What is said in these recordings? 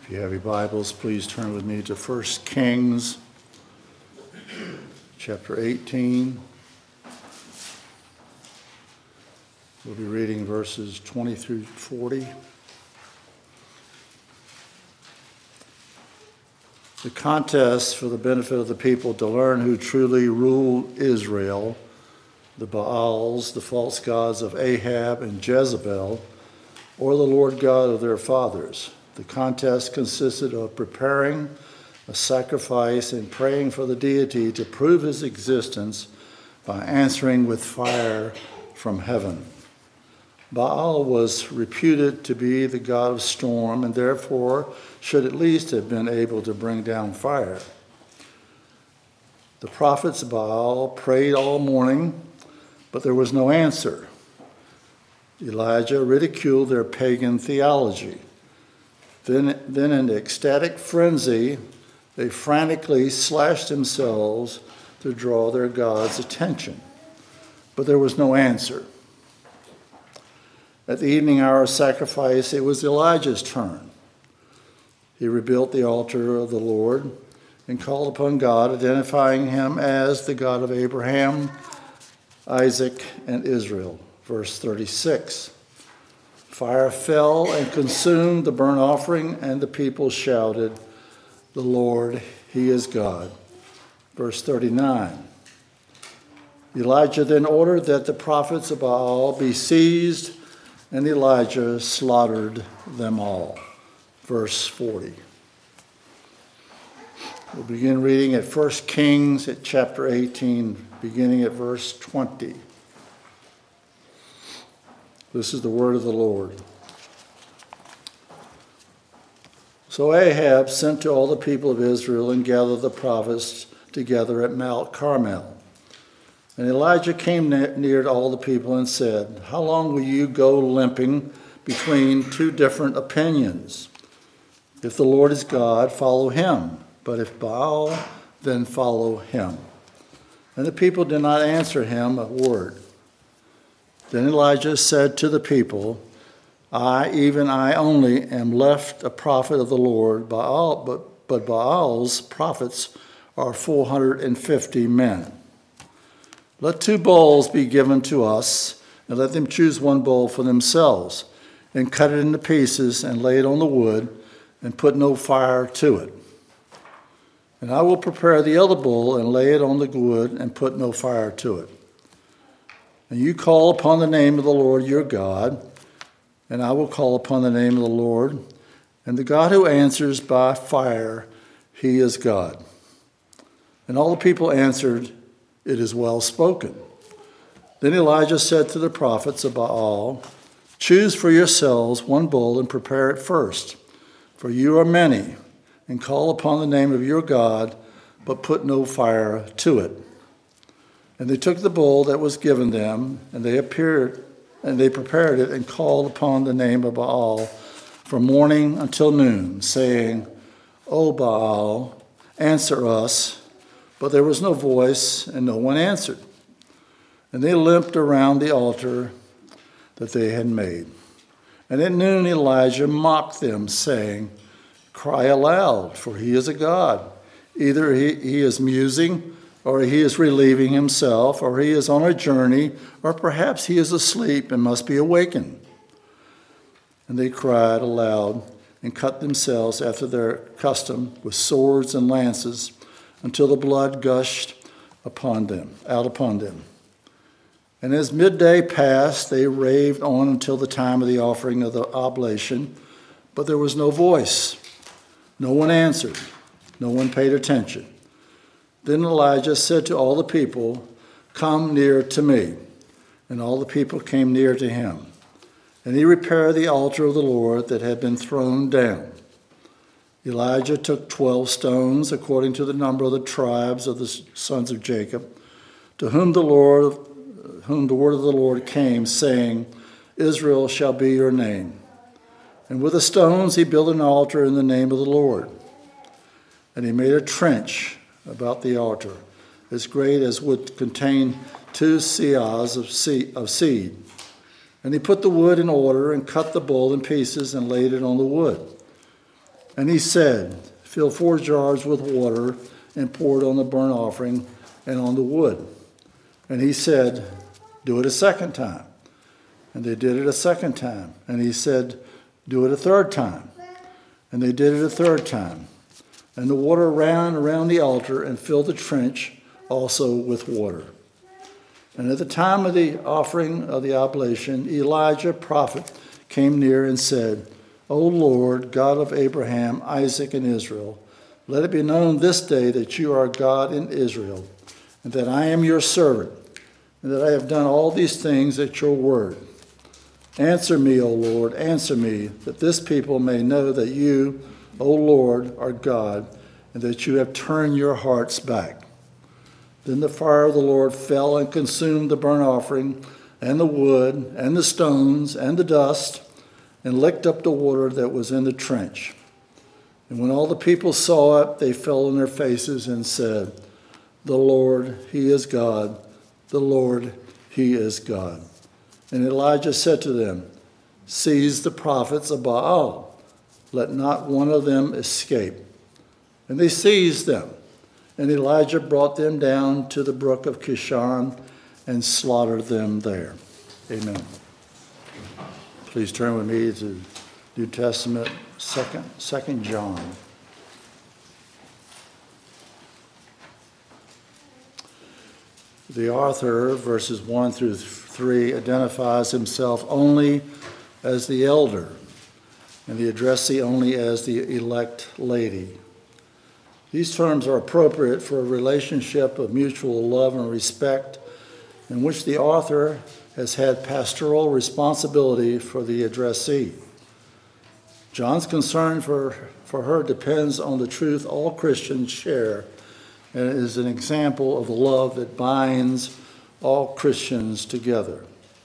If you have your Bibles, please turn with me to 1 Kings chapter 18. We'll be reading verses 20 through 40. The contest for the benefit of the people to learn who truly ruled Israel, the Baals, the false gods of Ahab and Jezebel, or the Lord God of their fathers. The contest consisted of preparing a sacrifice and praying for the deity to prove his existence by answering with fire from heaven. Baal was reputed to be the god of storm and therefore should at least have been able to bring down fire. The prophets of Baal prayed all morning, but there was no answer. Elijah ridiculed their pagan theology. Then in ecstatic frenzy, they frantically slashed themselves to draw their God's attention. But there was no answer. At the evening hour of sacrifice, it was Elijah's turn. He rebuilt the altar of the Lord and called upon God, identifying him as the God of Abraham, Isaac, and Israel. Verse 36. Fire fell and consumed the burnt offering, and the people shouted, "The Lord, He is God." Verse 39. Elijah then ordered that the prophets of Baal be seized, and Elijah slaughtered them all. Verse 40. We'll begin reading at 1 Kings at chapter 18, beginning at verse 20. This is the word of the Lord. So Ahab sent to all the people of Israel and gathered the prophets together at Mount Carmel. And Elijah came near to all the people and said, "How long will you go limping between two different opinions? If the Lord is God, follow him. But if Baal, then follow him." And the people did not answer him a word. Then Elijah said to the people, "I, even I only, am left a prophet of the Lord, but Baal's prophets are 450 men. Let 2 bowls be given to us, and let them choose 1 bowl for themselves, and cut it into pieces, and lay it on the wood, and put no fire to it. And I will prepare the other bowl, and lay it on the wood, and put no fire to it. And you call upon the name of the Lord your God, and I will call upon the name of the Lord, and the God who answers by fire, he is God." And all the people answered, "It is well spoken." Then Elijah said to the prophets of Baal, "Choose for yourselves 1 bull and prepare it first, for you are many, and call upon the name of your God, but put no fire to it." And they took the bull that was given them, and they prepared it and called upon the name of Baal from morning until noon, saying, "O Baal, answer us." But there was no voice, and no one answered. And they limped around the altar that they had made. And at noon Elijah mocked them, saying, "Cry aloud, for he is a god. Either he is musing, or he is relieving himself, or he is on a journey, or perhaps he is asleep and must be awakened." And they cried aloud and cut themselves after their custom with swords and lances until the blood gushed out upon them. And as midday passed, they raved on until the time of the offering of the oblation, but there was no voice. No one answered. No one paid attention. Then Elijah said to all the people, "Come near to me." And all the people came near to him. And he repaired the altar of the Lord that had been thrown down. Elijah took 12 stones, according to the number of the tribes of the sons of Jacob, to whom the word of the Lord came, saying, "Israel shall be your name." And with the stones he built an altar in the name of the Lord. And he made a trench about the altar, as great as would contain 2 seahs of seed. And he put the wood in order and cut the bull in pieces and laid it on the wood. And he said, fill 4 jars with water and pour it on the burnt offering and on the wood. And he said, do it a second time. And they did it a second time. And he said, do it a third time. And they did it a third time. And the water ran around the altar and filled the trench also with water. And at the time of the offering of the oblation, Elijah, prophet, came near and said, O Lord, God of Abraham, Isaac, and Israel, let it be known this day that you are God in Israel, and that I am your servant, and that I have done all these things at your word. Answer me, O Lord, answer me, that this people may know that you, O Lord, are God, and that you have turned your hearts back. Then the fire of the Lord fell and consumed the burnt offering, and the wood, and the stones, and the dust, and licked up the water that was in the trench. And when all the people saw it, they fell on their faces and said, the Lord, he is God. The Lord, he is God. And Elijah said to them, seize the prophets of Baal. Let not one of them escape. And they seized them. And Elijah brought them down to the brook of Kishon and slaughtered them there. Amen. Please turn with me to New Testament, 2 John. The author, verses 1 through 3, identifies himself only as the elder, and the addressee only as the elect lady. These terms are appropriate for a relationship of mutual love and respect in which the author has had pastoral responsibility for the addressee. John's concern for her depends on the truth all Christians share, and it is an example of the love that binds all Christians together.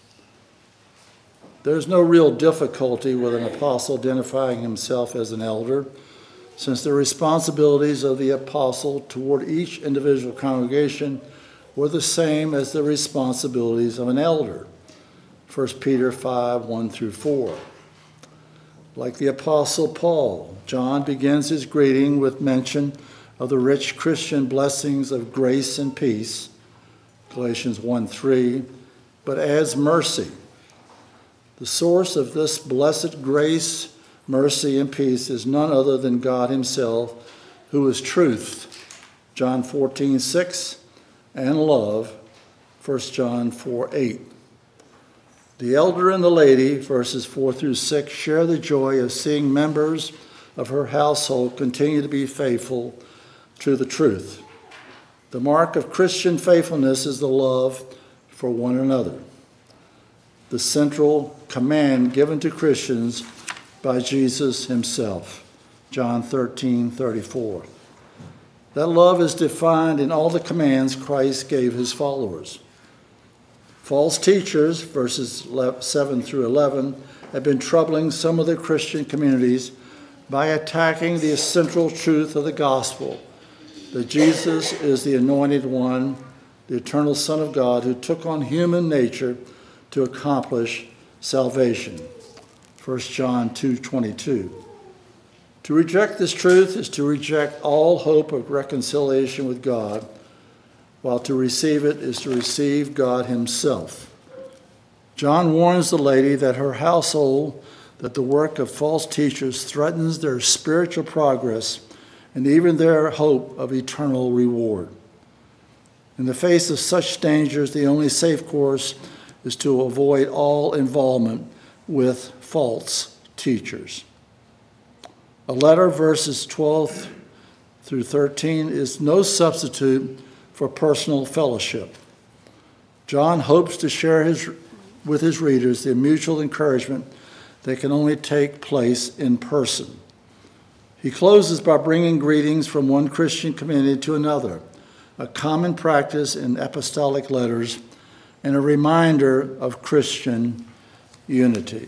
There's no real difficulty with an apostle identifying himself as an elder, since the responsibilities of the apostle toward each individual congregation were the same as the responsibilities of an elder. 1 Peter 5, 1 through 4. Like the apostle Paul, John begins his greeting with mention of the rich Christian blessings of grace and peace, Galatians 1:3, but adds mercy. The source of this blessed grace, mercy, and peace is none other than God himself, who is truth, John 14:6, and love, 1 John 4:8. The elder and the lady, verses 4 through 6, share the joy of seeing members of her household continue to be faithful to the truth. The mark of Christian faithfulness is the love for one another, the central command given to Christians by Jesus himself, John 13:34. That love is defined in all the commands Christ gave his followers. False teachers, verses 7 through 11, have been troubling some of the Christian communities by attacking the central truth of the gospel, that Jesus is the anointed one, the eternal Son of God, who took on human nature to accomplish salvation. 1 John 2:22. To reject this truth is to reject all hope of reconciliation with God, while to receive it is to receive God himself. John warns the lady that her household, that the work of false teachers threatens their spiritual progress and even their hope of eternal reward. In the face of such dangers, the only safe course is to avoid all involvement with false teachers. A letter, verses 12 through 13, is no substitute for personal fellowship. John hopes to share with his readers the mutual encouragement that can only take place in person. He closes by bringing greetings from one Christian community to another, a common practice in apostolic letters and a reminder of Christian unity.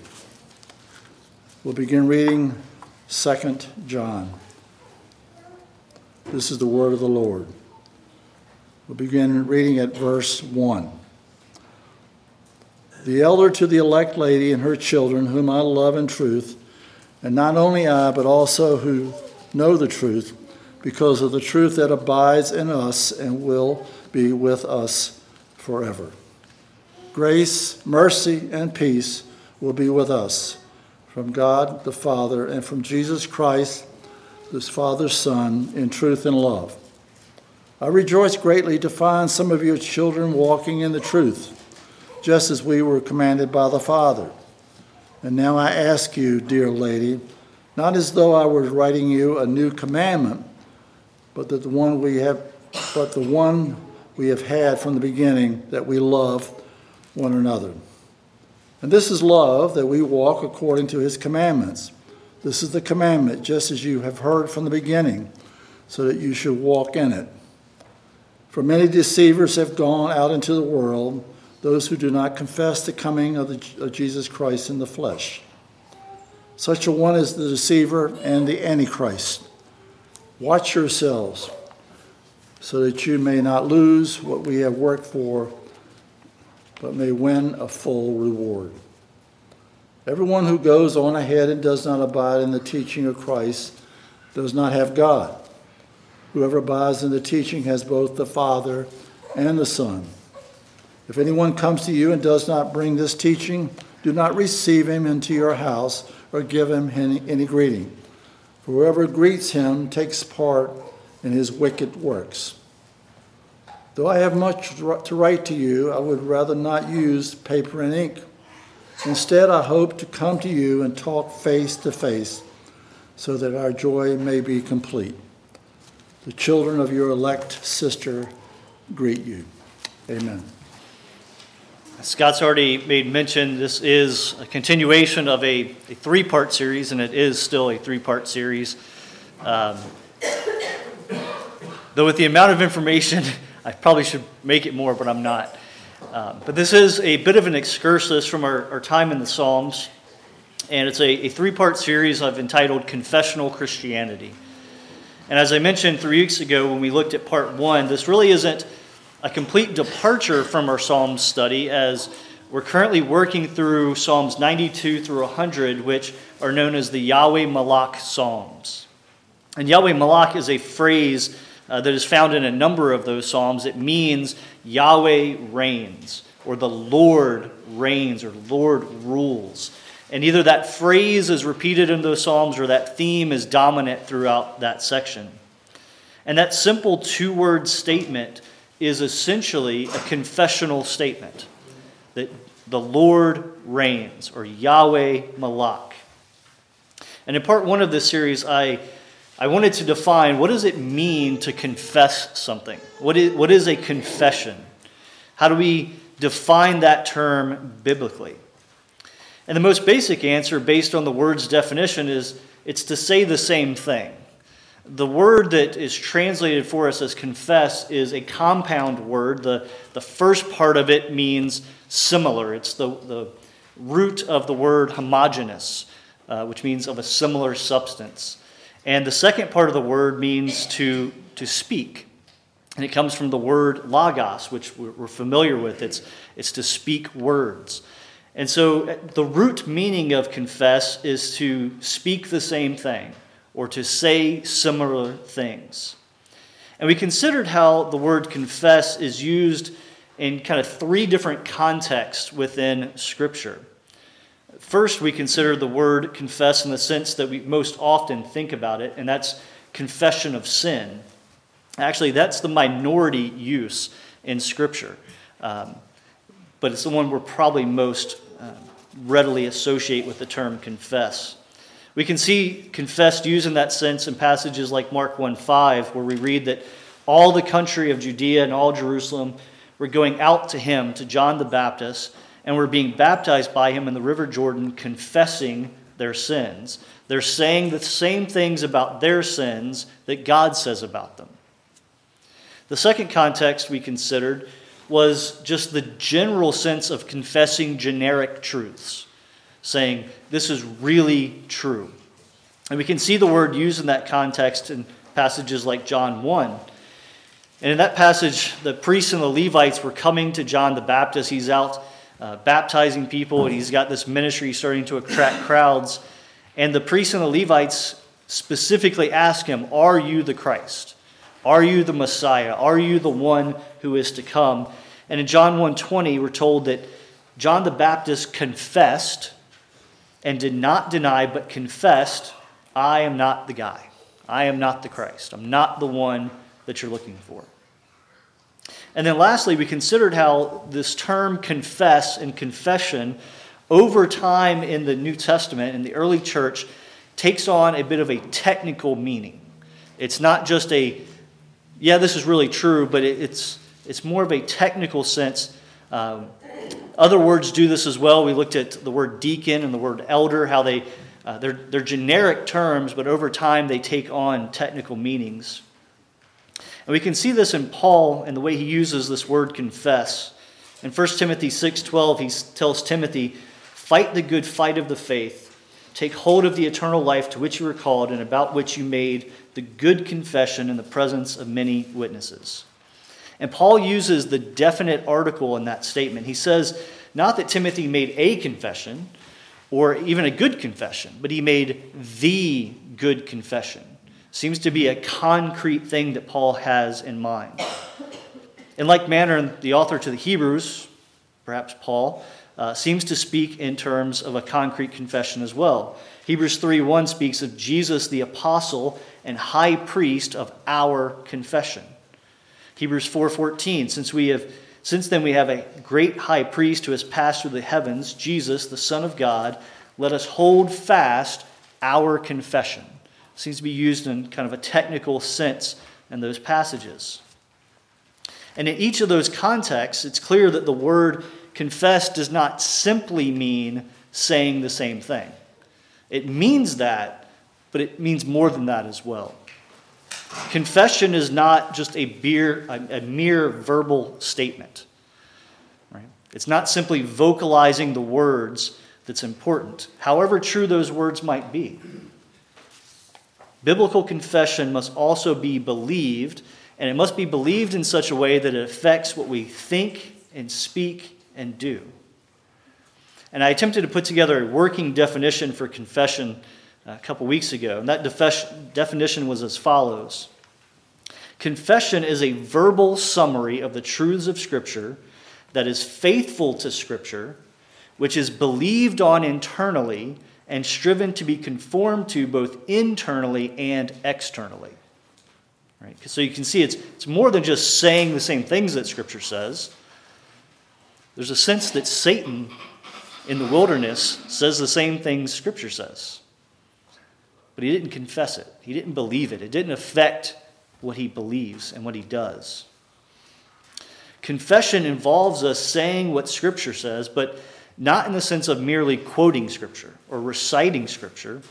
We'll begin reading 2 John. This is the word of the Lord. We'll begin reading at verse 1. The elder to the elect lady and her children, whom I love in truth, And not only I, but also who know the truth, because of the truth that abides in us and will be with us forever. Grace, mercy, and peace will be with us from God the Father and from Jesus Christ, his Father's Son, in truth and love. I rejoice greatly to find some of your children walking in the truth, just as we were commanded by the Father. And now I ask you, dear lady, not as though I were writing you a new commandment, but the one we have had from the beginning, that we love one another. And this is love, that we walk according to his commandments. This is the commandment, just as you have heard from the beginning, so that you should walk in it. For many deceivers have gone out into the world, those who do not confess the coming of Jesus Christ in the flesh. Such a one is the deceiver and the Antichrist. Watch yourselves, so that you may not lose what we have worked for, but may win a full reward. Everyone who goes on ahead and does not abide in the teaching of Christ does not have God. Whoever abides in the teaching has both the Father and the Son. If anyone comes to you and does not bring this teaching, do not receive him into your house or give him any greeting. For whoever greets him takes part in his wicked works. Though I have much to write to you, I would rather not use paper and ink. Instead, I hope to come to you and talk face to face, so that our joy may be complete. The children of your elect sister greet you. Amen. Scott's already made mention, this is a continuation of a three-part series, and it is still a three-part series. Though with the amount of information, I probably should make it more, but I'm not. But this is a bit of an excursus from our time in the Psalms, and it's a three-part series I've entitled Confessional Christianity. And as I mentioned 3 weeks ago when we looked at part 1, this really isn't a complete departure from our Psalms study, as we're currently working through Psalms 92 through 100, which are known as the Yahweh Malak Psalms. And Yahweh Malak is a phrase that is found in a number of those Psalms. It means Yahweh reigns, or the Lord reigns, or Lord rules. And either that phrase is repeated in those Psalms or that theme is dominant throughout that section. And that simple two-word statement is essentially a confessional statement that the Lord reigns, or Yahweh Malak. And in part 1 of this series, I wanted to define, what does it mean to confess something? What is a confession? How do we define that term biblically? And the most basic answer, based on the word's definition, is it's to say the same thing. The word that is translated for us as confess is a compound word. The first part of it means similar. It's the root of the word homogeneous, which means of a similar substance. And the second part of the word means to speak. And it comes from the word logos, which we're familiar with. It's to speak words. And so the root meaning of confess is to speak the same thing, or to say similar things. And we considered how the word confess is used in kind of 3 different contexts within Scripture. First, we consider the word confess in the sense that we most often think about it, and that's confession of sin. Actually, that's the minority use in Scripture, but it's the one we're probably most readily associate with the term confess. We can see confessed used in that sense in passages like Mark 1:5, where we read that all the country of Judea and all Jerusalem were going out to him, to John the Baptist, and were being baptized by him in the river Jordan, confessing their sins. They're saying the same things about their sins that God says about them. The second context we considered was just the general sense of confessing generic truths, saying, this is really true. And we can see the word used in that context in passages like John 1. And in that passage, the priests and the Levites were coming to John the Baptist. He's out baptizing people, and he's got this ministry starting to attract crowds. And the priests and the Levites specifically ask him, are you the Christ? Are you the Messiah? Are you the one who is to come? And in John 1:20, we're told that John the Baptist confessed and did not deny, but confessed, I am not the guy. I am not the Christ. I'm not the one that you're looking for. And then lastly, we considered how this term confess and confession over time in the New Testament, in the early church, takes on a bit of a technical meaning. It's not just this is really true, but it's more of a technical sense. Other words do this as well. We looked at the word deacon and the word elder, how they're generic terms, but over time they take on technical meanings. And we can see this in Paul and the way he uses this word confess. In 1 Timothy 6:12, he tells Timothy, fight the good fight of the faith, take hold of the eternal life to which you were called and about which you made the good confession in the presence of many witnesses. And Paul uses the definite article in that statement. He says, not that Timothy made a confession or even a good confession, but he made the good confession. Seems to be a concrete thing that Paul has in mind. In like manner, the author to the Hebrews, perhaps Paul, seems to speak in terms of a concrete confession as well. Hebrews 3:1 speaks of Jesus, the apostle and high priest of our confession. Hebrews 4:14, since then we have a great high priest who has passed through the heavens, Jesus, the Son of God, let us hold fast our confession. Seems to be used in kind of a technical sense in those passages. And in each of those contexts, it's clear that the word confess does not simply mean saying the same thing. It means that, but it means more than that as well. Confession is not just a mere verbal statement. Right? It's not simply vocalizing the words that's important, however true those words might be. Biblical confession must also be believed, and it must be believed in such a way that it affects what we think and speak and do. And I attempted to put together a working definition for confession a couple weeks ago, and that definition was as follows. Confession is a verbal summary of the truths of Scripture that is faithful to Scripture, which is believed on internally and striven to be conformed to both internally and externally. Right? So you can see it's more than just saying the same things that Scripture says. There's a sense that Satan in the wilderness says the same things Scripture says. But he didn't confess it. He didn't believe it. It didn't affect what he believes and what he does. Confession involves us saying what Scripture says, but not in the sense of merely quoting Scripture or reciting Scripture.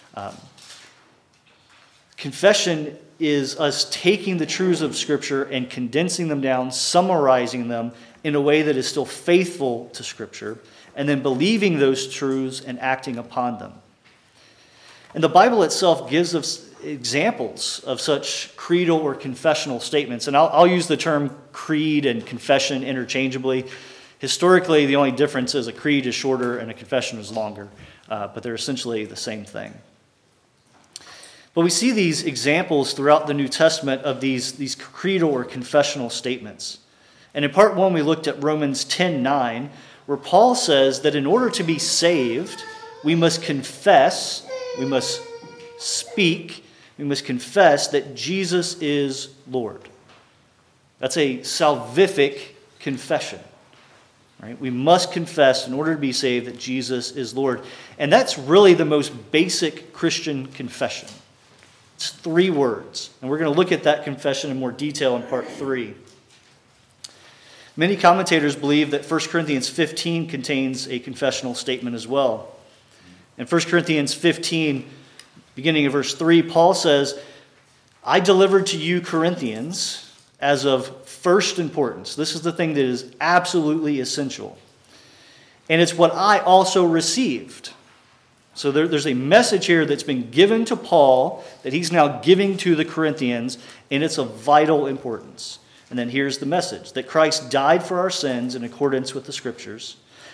Confession is us taking the truths of Scripture and condensing them down, summarizing them in a way that is still faithful to Scripture, and then believing those truths and acting upon them. And the Bible itself gives us examples of such creedal or confessional statements. And I'll use the term creed and confession interchangeably. Historically, the only difference is a creed is shorter and a confession is longer, but they're essentially the same thing. But we see these examples throughout the New Testament of these creedal or confessional statements. And in part 1, we looked at Romans 10:9, where Paul says that in order to be saved, we must confess, we must speak, we must confess that Jesus is Lord. That's a salvific confession. Right? We must confess in order to be saved that Jesus is Lord. And that's really the most basic Christian confession. It's 3 words. And we're going to look at that confession in more detail in part 3. Many commentators believe that 1 Corinthians 15 contains a confessional statement as well. In 1 Corinthians 15, beginning of verse 3, Paul says, I delivered to you, Corinthians, as of first importance. This is the thing that is absolutely essential. And it's what I also received. So there's a message here that's been given to Paul that he's now giving to the Corinthians, and it's of vital importance. And then here's the message, that Christ died for our sins in accordance with the Scriptures,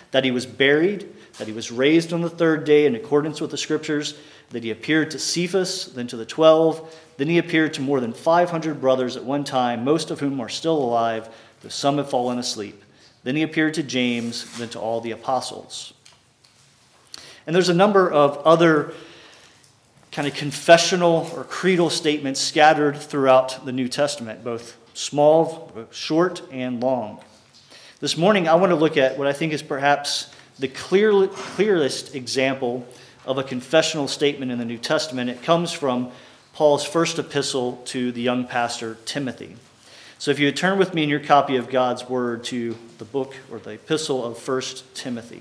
that he was buried, that he was raised on the third day in accordance with the Scriptures, that he appeared to Cephas, then to the 12, then he appeared to more than 500 brothers at one time, most of whom are still alive, though some have fallen asleep. Then he appeared to James, then to all the apostles. And there's a number of other kind of confessional or creedal statements scattered throughout the New Testament, both small, short, and long. This morning, I want to look at what I think is perhaps the clearest example of a confessional statement in the New Testament. It comes from Paul's first epistle to the young pastor Timothy. So if you would turn with me in your copy of God's Word to the book or the epistle of 1 Timothy.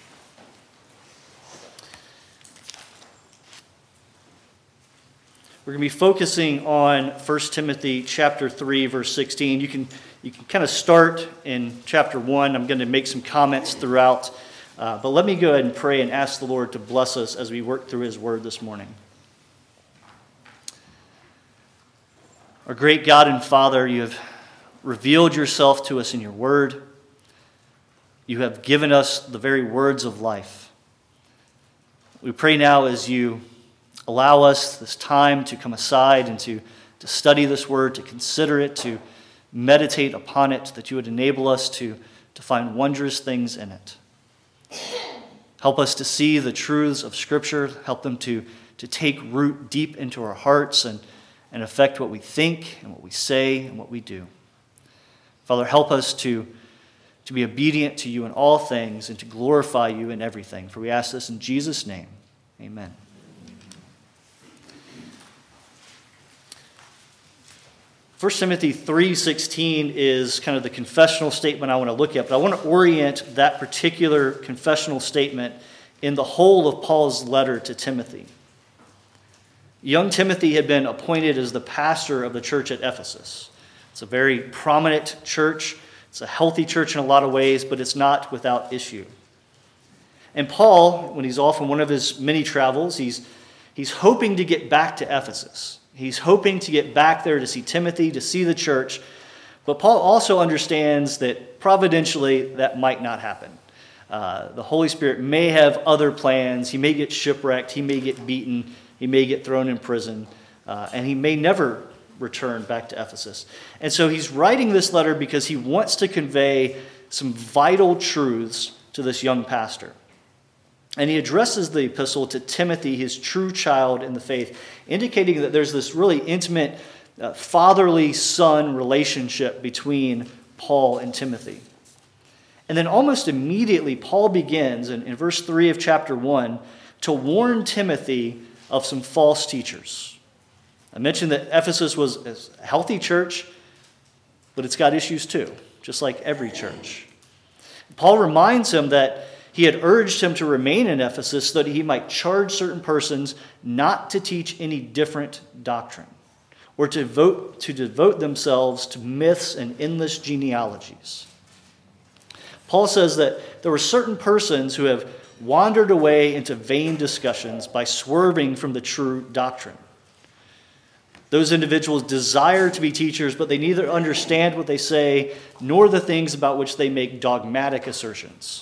We're going to be focusing on 1 Timothy chapter 3, verse 16. You can kind of start in chapter 1. I'm going to make some comments throughout. But let me go ahead and pray and ask the Lord to bless us as we work through his word this morning. Our great God and Father, you have revealed yourself to us in your word. You have given us the very words of life. We pray now as you allow us this time to come aside and to study this word, to consider it, to meditate upon it, that you would enable us to find wondrous things in it. Help us to see the truths of Scripture. Help them to take root deep into our hearts and affect what we think and what we say and what we do. Father, help us to be obedient to you in all things and to glorify you in everything. For we ask this in Jesus' name. Amen. 1 Timothy 3:16 is kind of the confessional statement I want to look at, but I want to orient that particular confessional statement in the whole of Paul's letter to Timothy. Young Timothy had been appointed as the pastor of the church at Ephesus. It's a very prominent church. It's a healthy church in a lot of ways, but it's not without issue. And Paul, when he's off on one of his many travels, he's hoping to get back to Ephesus. He's hoping to get back there to see Timothy, to see the church. But Paul also understands that providentially that might not happen. The Holy Spirit may have other plans. He may get shipwrecked. He may get beaten. He may get thrown in prison. And he may never return back to Ephesus. And so he's writing this letter because he wants to convey some vital truths to this young pastor. And he addresses the epistle to Timothy, his true child in the faith, indicating that there's this really intimate fatherly son relationship between Paul and Timothy. And then almost immediately, Paul begins in verse 3 of chapter 1 to warn Timothy of some false teachers. I mentioned that Ephesus was a healthy church, but it's got issues too, just like every church. Paul reminds him that he had urged him to remain in Ephesus so that he might charge certain persons not to teach any different doctrine or to devote themselves to myths and endless genealogies. Paul says that there were certain persons who have wandered away into vain discussions by swerving from the true doctrine. Those individuals desire to be teachers, but they neither understand what they say nor the things about which they make dogmatic assertions.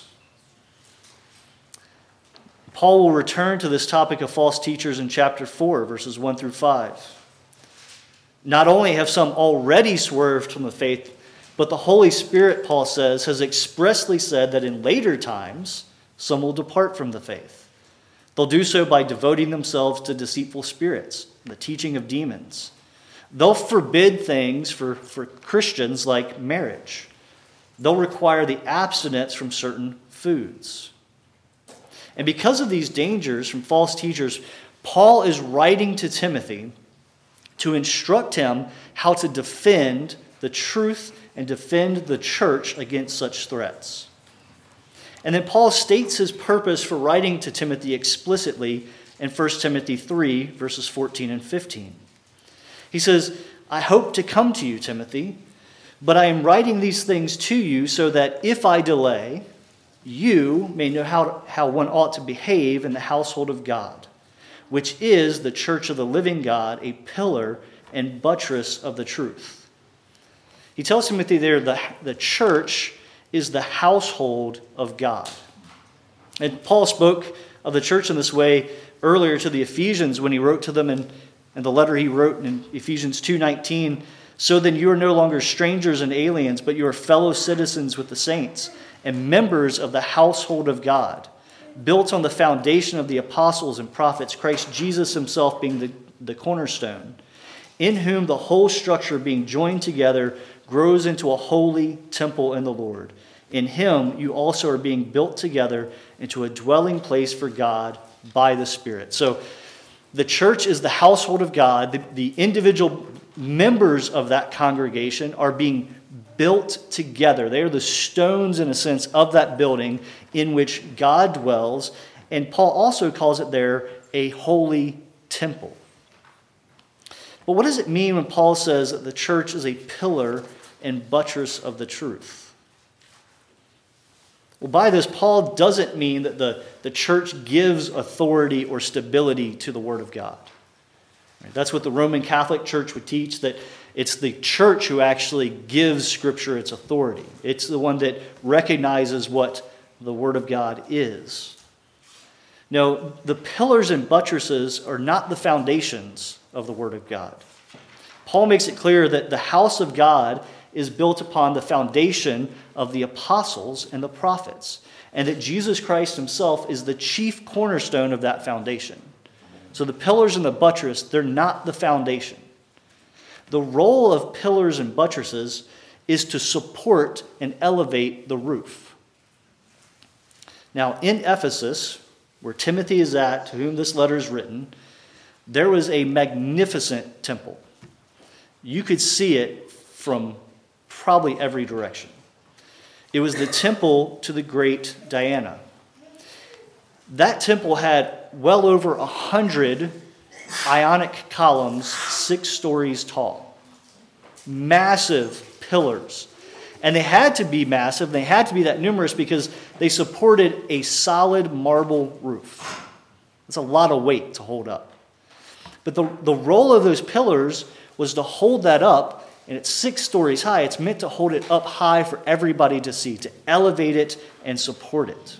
Paul will return to this topic of false teachers in chapter 4, verses 1 through 5. Not only have some already swerved from the faith, but the Holy Spirit, Paul says, has expressly said that in later times, some will depart from the faith. They'll do so by devoting themselves to deceitful spirits, the teaching of demons. They'll forbid things for Christians like marriage. They'll require the abstinence from certain foods. And because of these dangers from false teachers, Paul is writing to Timothy to instruct him how to defend the truth and defend the church against such threats. And then Paul states his purpose for writing to Timothy explicitly in 1 Timothy 3, verses 14 and 15. He says, I hope to come to you, Timothy, but I am writing these things to you so that if I delay, you may know how one ought to behave in the household of God, which is the church of the living God, a pillar and buttress of the truth. He tells Timothy there the church is the household of God. And Paul spoke of the church in this way earlier to the Ephesians when he wrote to them in the letter he wrote in Ephesians 2:19. So then you are no longer strangers and aliens, but you are fellow citizens with the saints and members of the household of God, built on the foundation of the apostles and prophets, Christ Jesus himself being the cornerstone, in whom the whole structure being joined together grows into a holy temple in the Lord. In him you also are being built together into a dwelling place for God by the Spirit. So the church is the household of God. The individual members of that congregation are being built together. They are the stones, in a sense, of that building in which God dwells. And Paul also calls it there a holy temple. But what does it mean when Paul says that the church is a pillar and buttress of the truth? Well, by this, Paul doesn't mean that the church gives authority or stability to the Word of God. Right? That's what the Roman Catholic Church would teach, that it's the church who actually gives Scripture its authority. It's the one that recognizes what the Word of God is. No, the pillars and buttresses are not the foundations of the Word of God. Paul makes it clear that the house of God is built upon the foundation of the apostles and the prophets, and that Jesus Christ himself is the chief cornerstone of that foundation. So the pillars and the buttress, they're not the foundation. The role of pillars and buttresses is to support and elevate the roof. Now, in Ephesus, where Timothy is at, to whom this letter is written, there was a magnificent temple. You could see it from probably every direction. It was the temple to the great Diana. That temple had well over 100 Ionic columns, 6 stories tall. Massive pillars. And they had to be massive, they had to be that numerous because they supported a solid marble roof. That's a lot of weight to hold up. But the role of those pillars was to hold that up. And it's 6 stories high. It's meant to hold it up high for everybody to see, to elevate it and support it.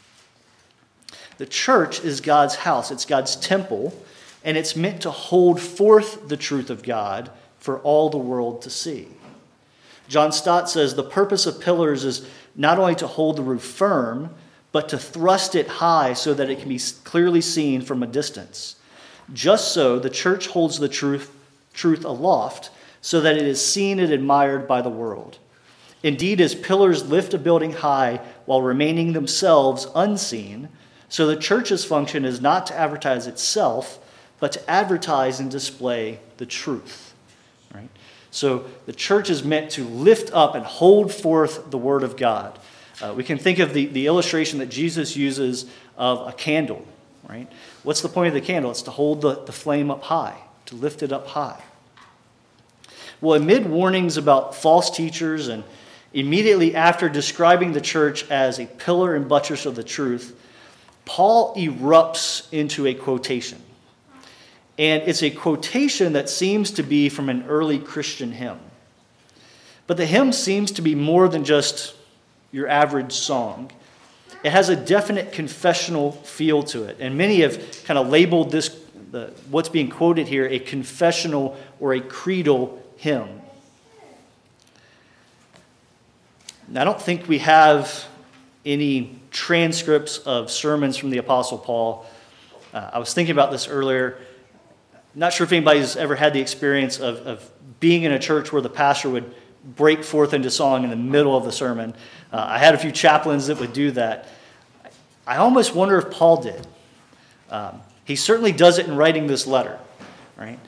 The church is God's house. It's God's temple. And it's meant to hold forth the truth of God for all the world to see. John Stott says the purpose of pillars is not only to hold the roof firm, but to thrust it high so that it can be clearly seen from a distance. Just so, the church holds the truth aloft, so that it is seen and admired by the world. Indeed, as pillars lift a building high while remaining themselves unseen, so the church's function is not to advertise itself, but to advertise and display the truth. Right? So the church is meant to lift up and hold forth the Word of God. We can think of the illustration that Jesus uses of a candle. Right? What's the point of the candle? It's to hold the flame up high, to lift it up high. Well, amid warnings about false teachers and immediately after describing the church as a pillar and buttress of the truth, Paul erupts into a quotation. And it's a quotation that seems to be from an early Christian hymn. But the hymn seems to be more than just your average song. It has a definite confessional feel to it. And many have kind of labeled this, what's being quoted here, a confessional or a creedal hymn. Now, I don't think we have any transcripts of sermons from the Apostle Paul. I was thinking about this earlier. Not sure if anybody's ever had the experience of being in a church where the pastor would break forth into song in the middle of the sermon. I had a few chaplains that would do that. I almost wonder if Paul did. He certainly does it in writing this letter, right?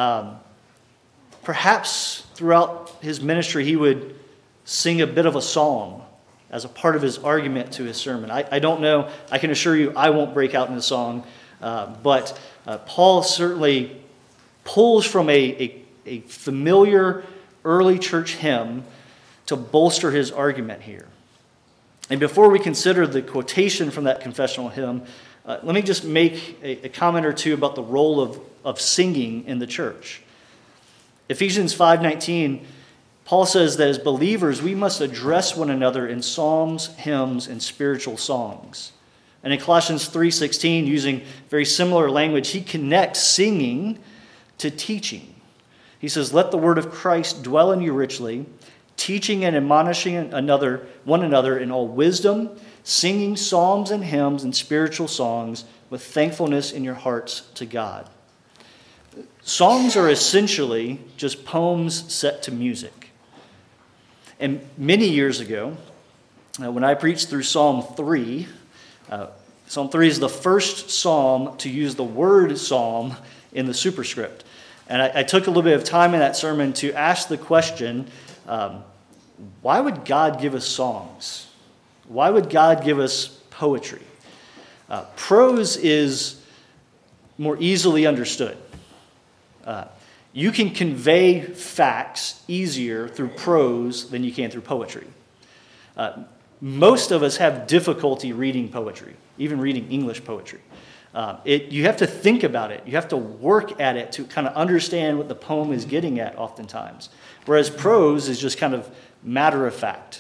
Perhaps throughout his ministry he would sing a bit of a psalm as a part of his argument to his sermon. I don't know. I can assure you I won't break out in a song. But Paul certainly pulls from a familiar early church hymn to bolster his argument here. And before we consider the quotation from that confessional hymn, let me just make a comment or two about the role of singing in the church. Ephesians 5:19, Paul says that as believers, we must address one another in psalms, hymns, and spiritual songs. And in Colossians 3:16, using very similar language, he connects singing to teaching. He says, "Let the word of Christ dwell in you richly, teaching and admonishing one another in all wisdom, singing psalms and hymns and spiritual songs with thankfulness in your hearts to God." Songs are essentially just poems set to music. And many years ago, when I preached through Psalm 3, Psalm 3 is the first psalm to use the word psalm in the superscript. And I took a little bit of time in that sermon to ask the question, why would God give us songs? Why would God give us poetry? Prose is more easily understood. You can convey facts easier through prose than you can through poetry. Most of us have difficulty reading poetry, even reading English poetry. You have to think about it. You have to work at it to kind of understand what the poem is getting at oftentimes. Whereas prose is just kind of matter of fact.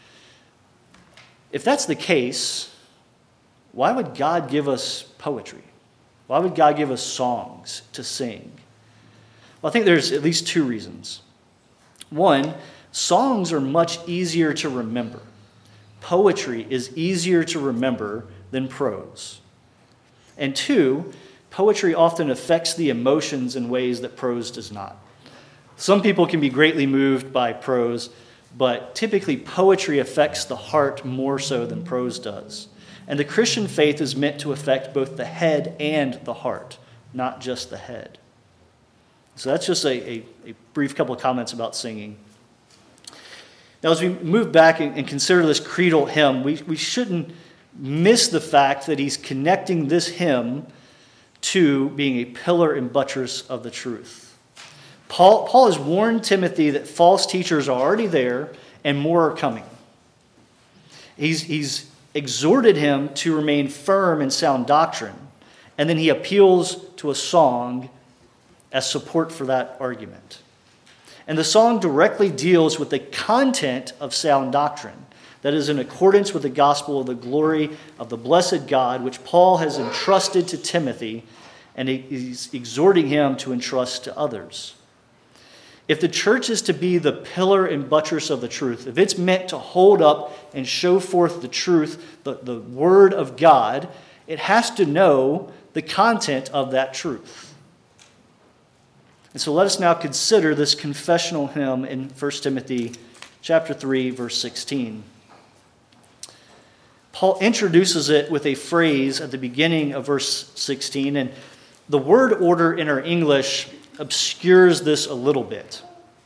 If that's the case, why would God give us poetry? Why would God give us songs to sing? Well, I think there's at least two reasons. One, songs are much easier to remember. Poetry is easier to remember than prose. And two, poetry often affects the emotions in ways that prose does not. Some people can be greatly moved by prose, but typically poetry affects the heart more so than prose does. And the Christian faith is meant to affect both the head and the heart, not just the head. So that's just a brief couple of comments about singing. Now, as we move back and consider this creedal hymn, we shouldn't miss the fact that he's connecting this hymn to being a pillar and buttress of the truth. Paul has warned Timothy that false teachers are already there and more are coming. He's exhorted him to remain firm in sound doctrine, and then he appeals to a song as support for that argument. And the song directly deals with the content of sound doctrine that is in accordance with the gospel of the glory of the blessed God, which Paul has entrusted to Timothy, and he's exhorting him to entrust to others. If the church is to be the pillar and buttress of the truth, if it's meant to hold up and show forth the truth, the word of God, it has to know the content of that truth. And so let us now consider this confessional hymn in 1 Timothy chapter 3, verse 16. Paul introduces it with a phrase at the beginning of verse 16, and the word order in our English obscures this a little bit.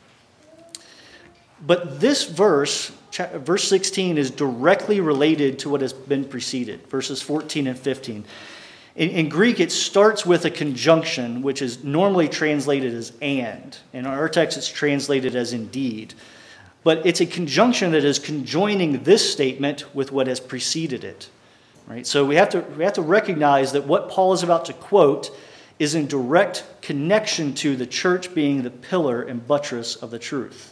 But this verse 16, is directly related to what has been preceded, verses 14 and 15. In Greek, it starts with a conjunction, which is normally translated as and. In our text, it's translated as indeed. But it's a conjunction that is conjoining this statement with what has preceded it. Right? So we have to recognize that what Paul is about to quote is in direct connection to the church being the pillar and buttress of the truth.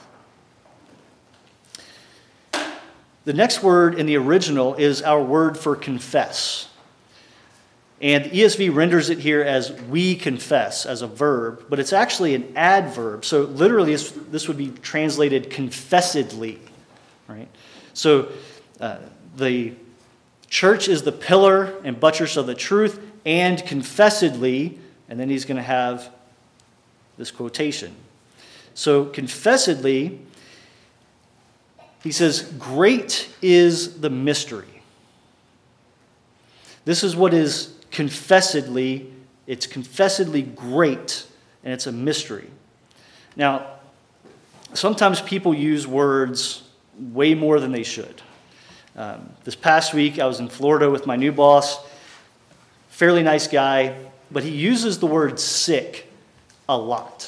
The next word in the original is our word for confess. And ESV renders it here as we confess, as a verb, but it's actually an adverb. So literally, this would be translated confessedly, right? So the church is the pillar and buttress of the truth, and confessedly, and then he's going to have this quotation. So confessedly, he says, great is the mystery. This is what is confessedly, it's confessedly great, and it's a mystery. Now, sometimes people use words way more than they should. This past week, I was in Florida with my new boss, fairly nice guy, but he uses the word sick a lot.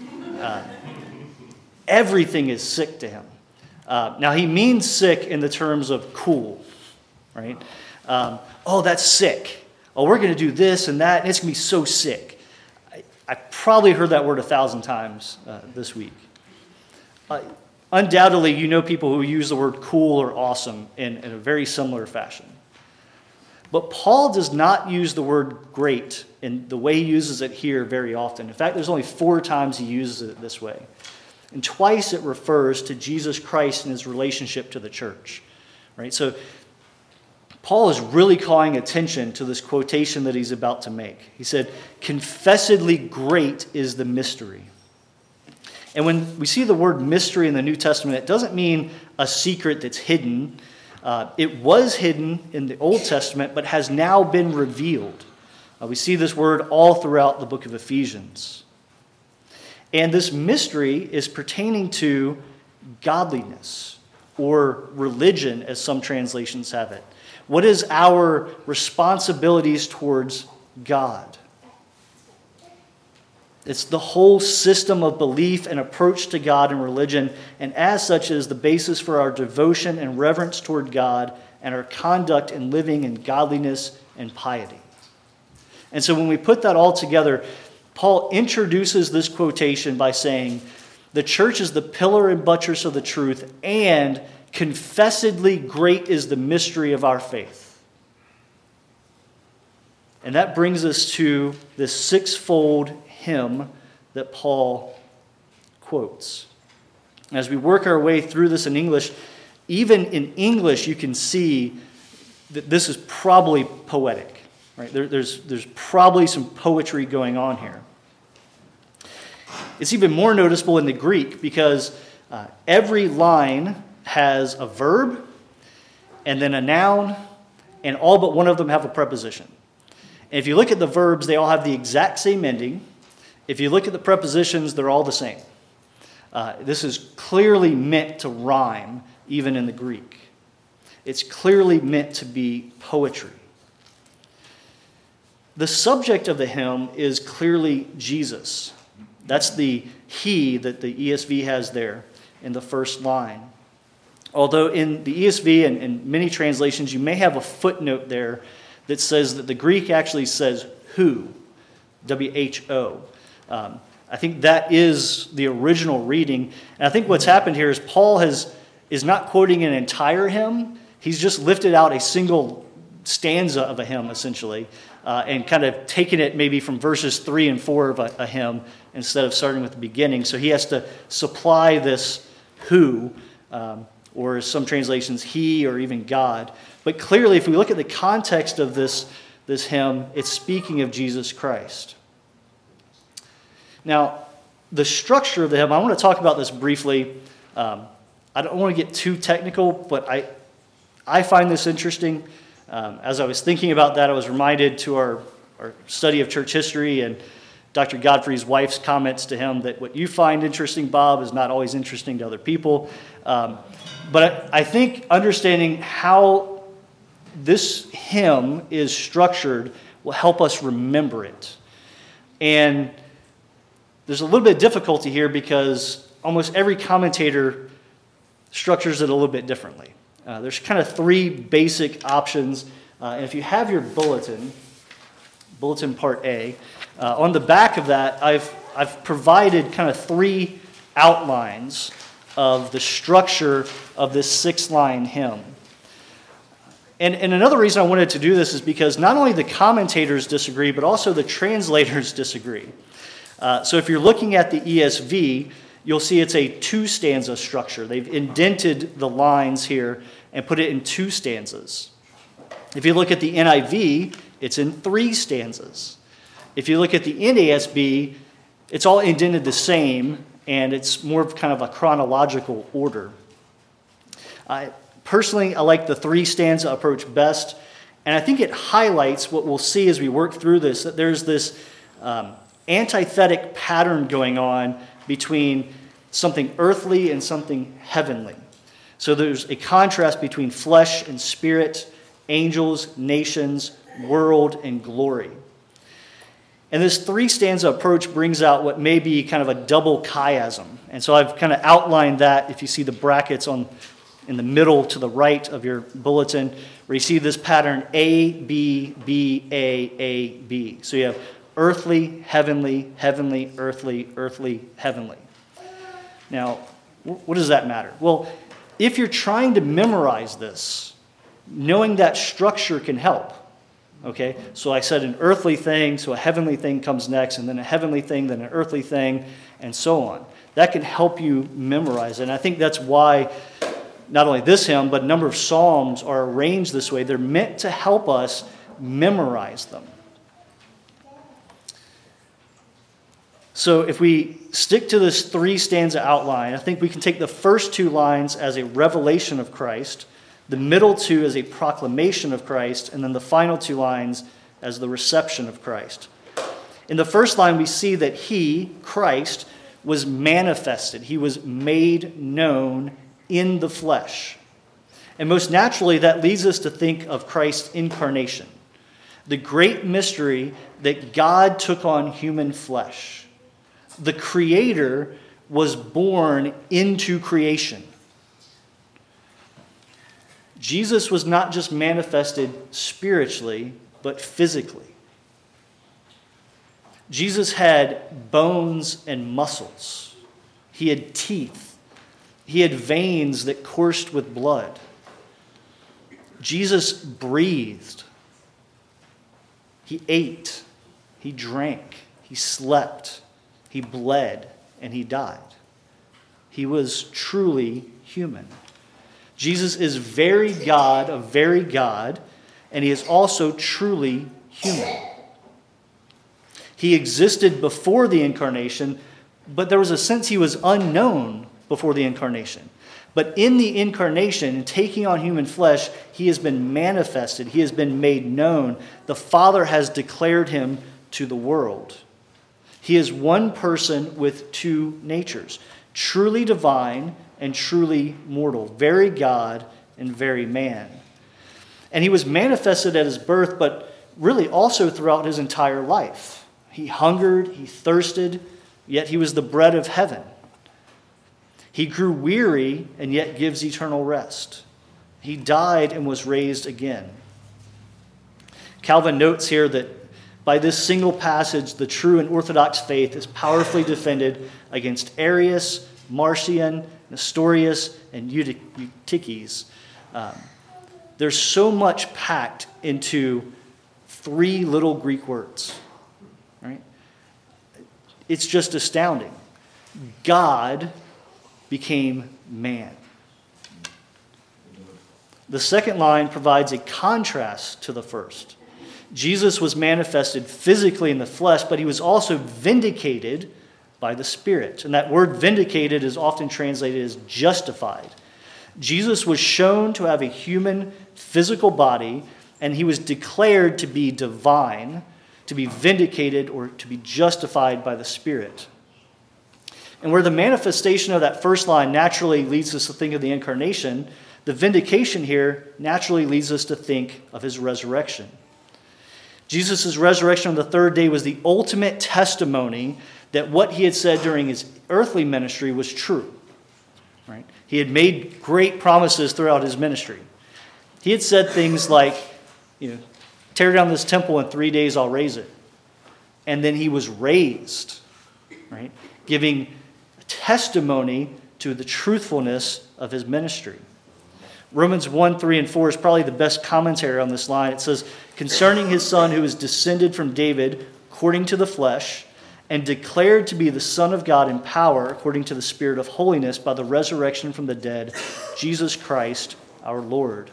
Everything is sick to him. Now, he means sick in the terms of cool, right? Oh, that's sick. Oh, we're going to do this and that, and it's going to be so sick. I probably heard that word 1,000 times this week. Undoubtedly, you know people who use the word cool or awesome in a very similar fashion. But Paul does not use the word great in the way he uses it here very often. In fact, there's only 4 times he uses it this way. And twice it refers to Jesus Christ and his relationship to the church. Right? So Paul is really calling attention to this quotation that he's about to make. He said, "Confessedly great is the mystery." And when we see the word mystery in the New Testament, it doesn't mean a secret that's hidden. It was hidden in the Old Testament, but has now been revealed. We see this word all throughout the book of Ephesians. And this mystery is pertaining to godliness or religion, as some translations have it. What is our responsibilities towards God? It's the whole system of belief and approach to God and religion, and as such is the basis for our devotion and reverence toward God and our conduct in living in godliness and piety. And so when we put that all together, Paul introduces this quotation by saying, the church is the pillar and buttress of the truth, and confessedly great is the mystery of our faith. And that brings us to this 6-fold hymn that Paul quotes. As we work our way through this in English, even in English you can see that this is probably poetic. Right? There's probably some poetry going on here. It's even more noticeable in the Greek because every line has a verb and then a noun, and all but one of them have a preposition. And if you look at the verbs, they all have the exact same ending. If you look at the prepositions, they're all the same. This is clearly meant to rhyme, even in the Greek. It's clearly meant to be poetry. The subject of the hymn is clearly Jesus. That's the he that the ESV has there in the first line. Although in the ESV and many translations, you may have a footnote there that says that the Greek actually says who, W-H-O. I think that is the original reading. And I think what's happened here is Paul is not quoting an entire hymn. He's just lifted out a single stanza of a hymn, essentially, and kind of taken it maybe from verses 3 and 4 of a hymn instead of starting with the beginning. So he has to supply this who, or as some translations, he or even God. But clearly, if we look at the context of this hymn, it's speaking of Jesus Christ. Now, the structure of the hymn, I want to talk about this briefly. I don't want to get too technical, but I find this interesting. As I was thinking about that, I was reminded to our study of church history and Dr. Godfrey's wife's comments to him that what you find interesting, Bob, is not always interesting to other people. But I think understanding how this hymn is structured will help us remember it. And there's a little bit of difficulty here because almost every commentator structures it a little bit differently. There's kind of 3 basic options. And if you have your bulletin part A, on the back of that, I've provided kind of 3 outlines of the structure of this 6-line hymn. And another reason I wanted to do this is because not only the commentators disagree, but also the translators disagree. So if you're looking at the ESV, you'll see it's a 2-stanza structure. They've indented the lines here and put it in 2 stanzas. If you look at the NIV, it's in 3 stanzas. If you look at the NASB, it's all indented the same, and it's more of kind of a chronological order. Personally, I like the 3-stanza approach best, and I think it highlights what we'll see as we work through this, that there's this antithetic pattern going on between something earthly and something heavenly. So there's a contrast between flesh and spirit, angels, nations, world, and glory. And this 3-stanza approach brings out what may be kind of a double chiasm. And so I've kind of outlined that if you see the brackets in the middle to the right of your bulletin, where you see this pattern A, B, B, A, B. So you have earthly, heavenly, heavenly, earthly, earthly, heavenly. Now, what does that matter? Well, if you're trying to memorize this, knowing that structure can help. Okay, so I said an earthly thing, so a heavenly thing comes next, and then a heavenly thing, then an earthly thing, and so on. That can help you memorize it. And I think that's why not only this hymn, but a number of psalms are arranged this way. They're meant to help us memorize them. So if we stick to this 3-stanza outline, I think we can take the first 2 lines as a revelation of Christ, the middle 2 as a proclamation of Christ, and then the final 2 lines as the reception of Christ. In the first line, we see that he, Christ, was manifested. He was made known in the flesh. And most naturally, that leads us to think of Christ's incarnation, the great mystery that God took on human flesh. The Creator was born into creation. Jesus was not just manifested spiritually, but physically. Jesus had bones and muscles. He had teeth. He had veins that coursed with blood. Jesus breathed. He ate. He drank. He slept. He bled. And he died. He was truly human. Jesus is very God of very God, and he is also truly human. He existed before the incarnation, but there was a sense he was unknown before the incarnation. But in the incarnation, in taking on human flesh, he has been manifested. He has been made known. The Father has declared him to the world. He is one person with 2 natures, truly divine and truly mortal, very God and very man. And he was manifested at his birth, but really also throughout his entire life. He hungered, he thirsted, yet he was the bread of heaven. He grew weary and yet gives eternal rest. He died and was raised again. Calvin notes here that by this single passage, the true and orthodox faith is powerfully defended against Arius, Marcion, Nestorius, and Eutyches. There's so much packed into 3 little Greek words. Right? It's just astounding. God became man. The second line provides a contrast to the first. Jesus was manifested physically in the flesh, but he was also vindicated by the Spirit. And that word vindicated is often translated as justified. Jesus was shown to have a human physical body, and he was declared to be divine, to be vindicated, or to be justified by the Spirit. And where the manifestation of that first line naturally leads us to think of the incarnation, the vindication here naturally leads us to think of his resurrection. Jesus' resurrection on the 3rd day was the ultimate testimony that what he had said during his earthly ministry was true. Right? He had made great promises throughout his ministry. He had said things like, tear down this temple in 3 days, I'll raise it. And then he was raised, right? Giving testimony to the truthfulness of his ministry. Romans 1, 3, and 4 is probably the best commentary on this line. It says, concerning his son who is descended from David according to the flesh, and declared to be the Son of God in power according to the Spirit of holiness by the resurrection from the dead, Jesus Christ our Lord.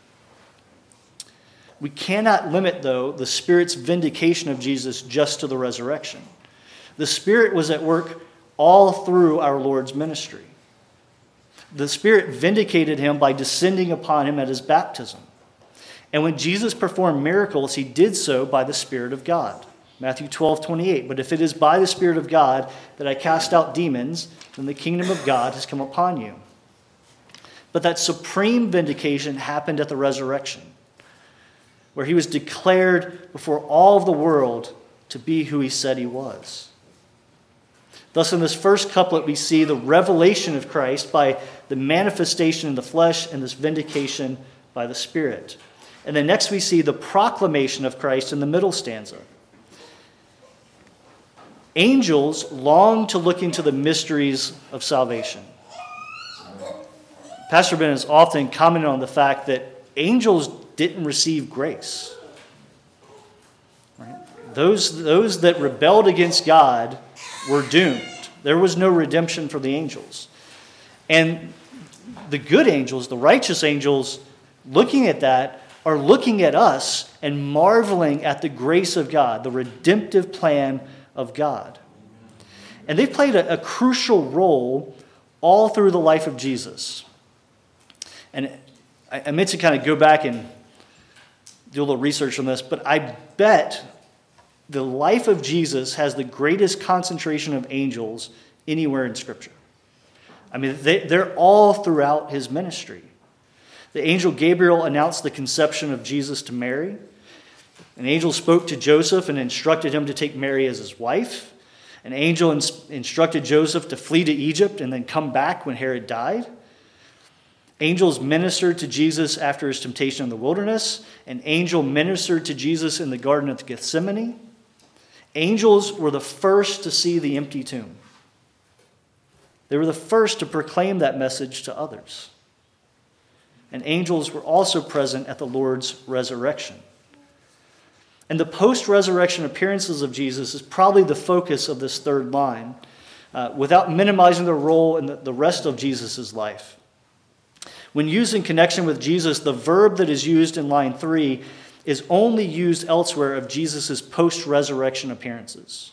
We cannot limit, though, the Spirit's vindication of Jesus just to the resurrection. The Spirit was at work all through our Lord's ministry. The Spirit vindicated him by descending upon him at his baptism. And when Jesus performed miracles, he did so by the Spirit of God. Matthew 12:28. But if it is by the Spirit of God that I cast out demons, then the kingdom of God has come upon you. But that supreme vindication happened at the resurrection, where he was declared before all of the world to be who he said he was. Thus, in this first couplet, we see the revelation of Christ by the manifestation in the flesh and this vindication by the Spirit. And then next we see the proclamation of Christ in the middle stanza. Angels long to look into the mysteries of salvation. Pastor Ben has often commented on the fact that angels didn't receive grace. Those that rebelled against God were doomed. There was no redemption for the angels. And the good angels, the righteous angels, looking at that, are looking at us and marveling at the grace of God, the redemptive plan of God. And they've played a crucial role all through the life of Jesus. And I meant to kind of go back and do a little research on this, but I bet the life of Jesus has the greatest concentration of angels anywhere in Scripture. I mean, they're all throughout his ministry. The angel Gabriel announced the conception of Jesus to Mary. An angel spoke to Joseph and instructed him to take Mary as his wife. An angel instructed Joseph to flee to Egypt and then come back when Herod died. Angels ministered to Jesus after his temptation in the wilderness. An angel ministered to Jesus in the Garden of Gethsemane. Angels were the first to see the empty tomb. They were the first to proclaim that message to others. And angels were also present at the Lord's resurrection. And the post-resurrection appearances of Jesus is probably the focus of this third line, without minimizing the role in the rest of Jesus' life. When used in connection with Jesus, the verb that is used in line 3 is only used elsewhere of Jesus' post-resurrection appearances.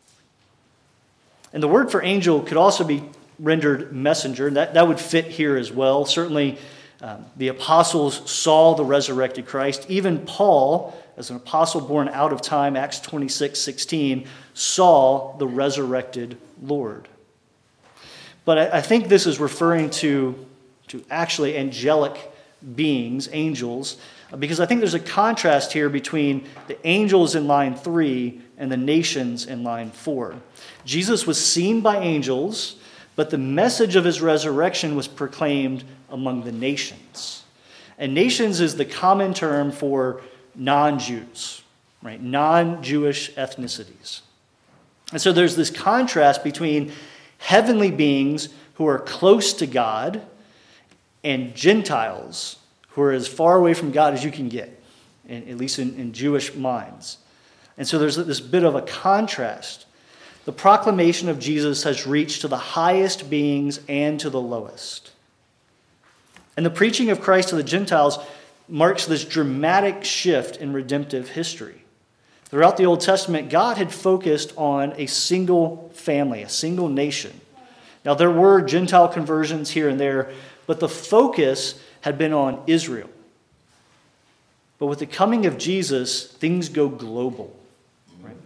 And the word for angel could also be rendered messenger, and that would fit here as well. Certainly, the apostles saw the resurrected Christ. Even Paul, as an apostle born out of time, Acts 26:16, saw the resurrected Lord. But I think this is referring to actually angelic beings, angels, because I think there's a contrast here between the angels in line 3 and the nations in line 4. Jesus was seen by angels, but the message of his resurrection was proclaimed among the nations. And nations is the common term for non-Jews, right? Non-Jewish ethnicities. And so there's this contrast between heavenly beings who are close to God and Gentiles who are as far away from God as you can get, at least in Jewish minds. And so there's this bit of a contrast. The proclamation of Jesus has reached to the highest beings and to the lowest. And the preaching of Christ to the Gentiles marks this dramatic shift in redemptive history. Throughout the Old Testament, God had focused on a single family, a single nation. Now, there were Gentile conversions here and there, but the focus had been on Israel. But with the coming of Jesus, things go global. Right?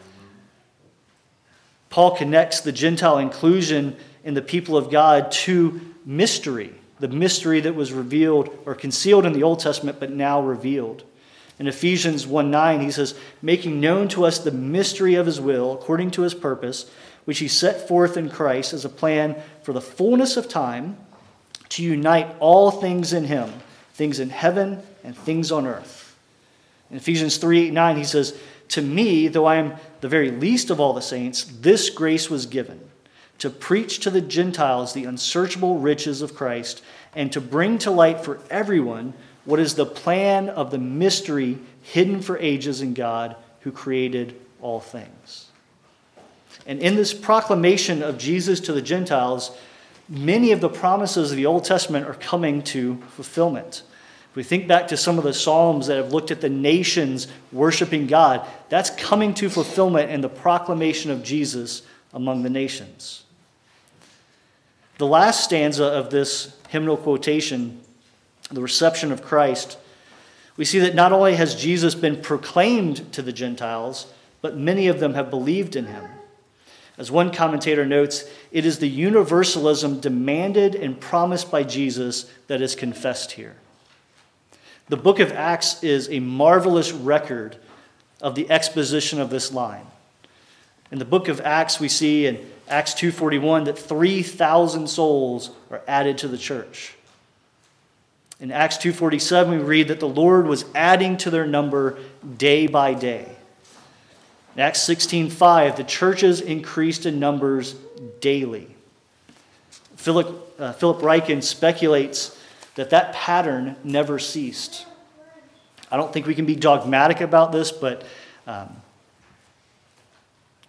Paul connects the Gentile inclusion in the people of God to mystery, the mystery that was revealed or concealed in the Old Testament, but now revealed. In Ephesians 1:9, he says, making known to us the mystery of his will, according to his purpose, which he set forth in Christ as a plan for the fullness of time, to unite all things in him, things in heaven and things on earth. In Ephesians 3:8-9, he says, to me, though I am the very least of all the saints, this grace was given, to preach to the Gentiles the unsearchable riches of Christ, and to bring to light for everyone what is the plan of the mystery hidden for ages in God who created all things. And in this proclamation of Jesus to the Gentiles, many of the promises of the Old Testament are coming to fulfillment. If we think back to some of the Psalms that have looked at the nations worshiping God, that's coming to fulfillment in the proclamation of Jesus among the nations. The last stanza of this hymnal quotation, the reception of Christ, we see that not only has Jesus been proclaimed to the Gentiles, but many of them have believed in him. As one commentator notes, it is the universalism demanded and promised by Jesus that is confessed here. The book of Acts is a marvelous record of the exposition of this line. In the book of Acts, we see in Acts 2:41 that 3,000 souls are added to the church. In Acts 2:47, we read that the Lord was adding to their number day by day. In Acts 16:5, the churches increased in numbers daily. Philip Ryken speculates that pattern never ceased. I don't think we can be dogmatic about this, but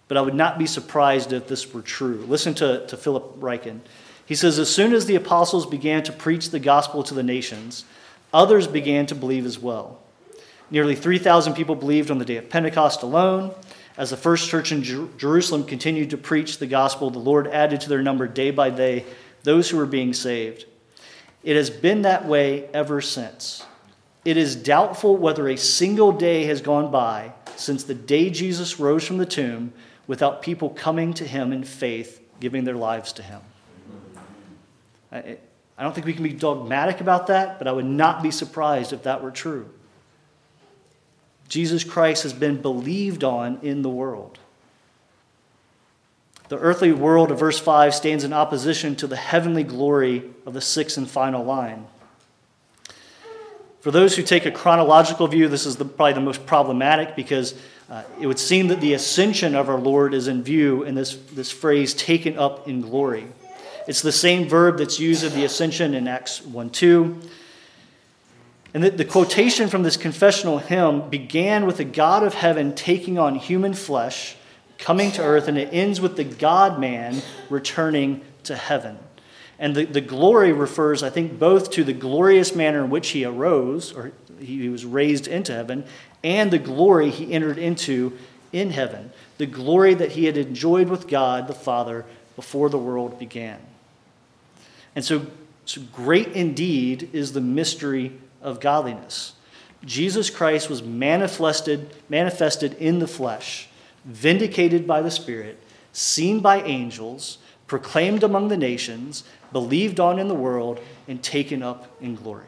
but I would not be surprised if this were true. Listen to Philip Ryken. He says, as soon as the apostles began to preach the gospel to the nations, others began to believe as well. Nearly 3,000 people believed on the day of Pentecost alone. As the first church in Jerusalem continued to preach the gospel, the Lord added to their number day by day those who were being saved. It has been that way ever since. It is doubtful whether a single day has gone by since the day Jesus rose from the tomb without people coming to him in faith, giving their lives to him. I don't think we can be dogmatic about that, but I would not be surprised if that were true. Jesus Christ has been believed on in the world. The earthly world of verse 5 stands in opposition to the heavenly glory of the sixth and final line. For those who take a chronological view, this is probably the most problematic because it would seem that the ascension of our Lord is in view in this phrase, taken up in glory. It's the same verb that's used of the ascension in Acts 1:2. And the quotation from this confessional hymn began with the God of heaven taking on human flesh, coming to earth, and it ends with the God-man returning to heaven. And the glory refers, I think, both to the glorious manner in which he arose, or he was raised into heaven, and the glory he entered into in heaven, the glory that he had enjoyed with God the Father before the world began. And so great indeed is the mystery of godliness. Jesus Christ was manifested in the flesh, vindicated by the Spirit, seen by angels, proclaimed among the nations, believed on in the world, and taken up in glory.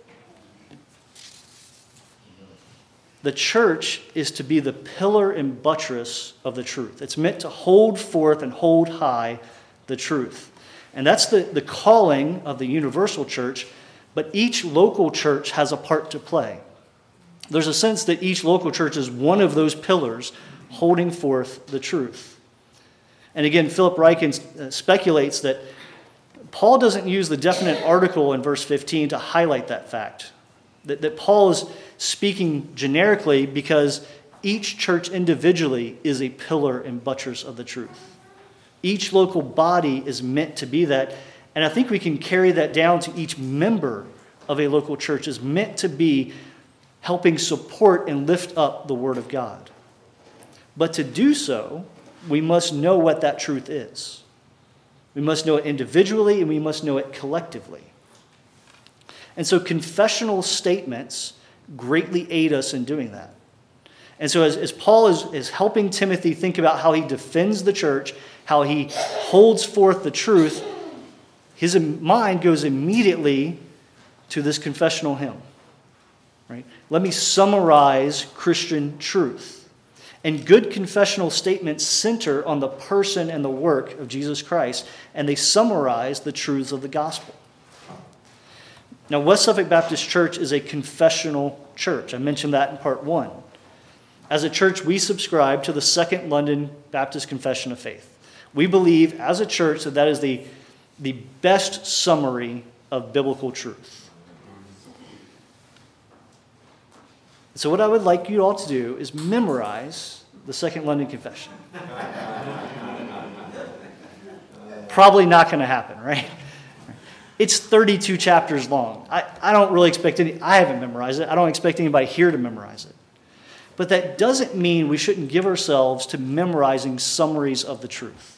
The church is to be the pillar and buttress of the truth. It's meant to hold forth and hold high the truth. And that's the calling of the universal church, but each local church has a part to play. There's a sense that each local church is one of those pillars holding forth the truth. And again, Philip Ryken speculates that Paul doesn't use the definite article in verse 15 to highlight that fact. That Paul is speaking generically because each church individually is a pillar and buttress of the truth. Each local body is meant to be that. And I think we can carry that down to each member of a local church is meant to be helping support and lift up the Word of God. But to do so, we must know what that truth is. We must know it individually and we must know it collectively. And so confessional statements greatly aid us in doing that. And so as Paul is helping Timothy think about how he defends the church, how he holds forth the truth, his mind goes immediately to this confessional hymn. Right? Let me summarize Christian truth. And good confessional statements center on the person and the work of Jesus Christ, and they summarize the truths of the gospel. Now, West Suffolk Baptist Church is a confessional church. I mentioned that in part 1. As a church, we subscribe to the Second London Baptist Confession of Faith. We believe, as a church, that is the best summary of biblical truth. So what I would like you all to do is memorize the Second London Confession. Probably not going to happen, right? It's 32 chapters long. I don't really expect I haven't memorized it. I don't expect anybody here to memorize it. But that doesn't mean we shouldn't give ourselves to memorizing summaries of the truth.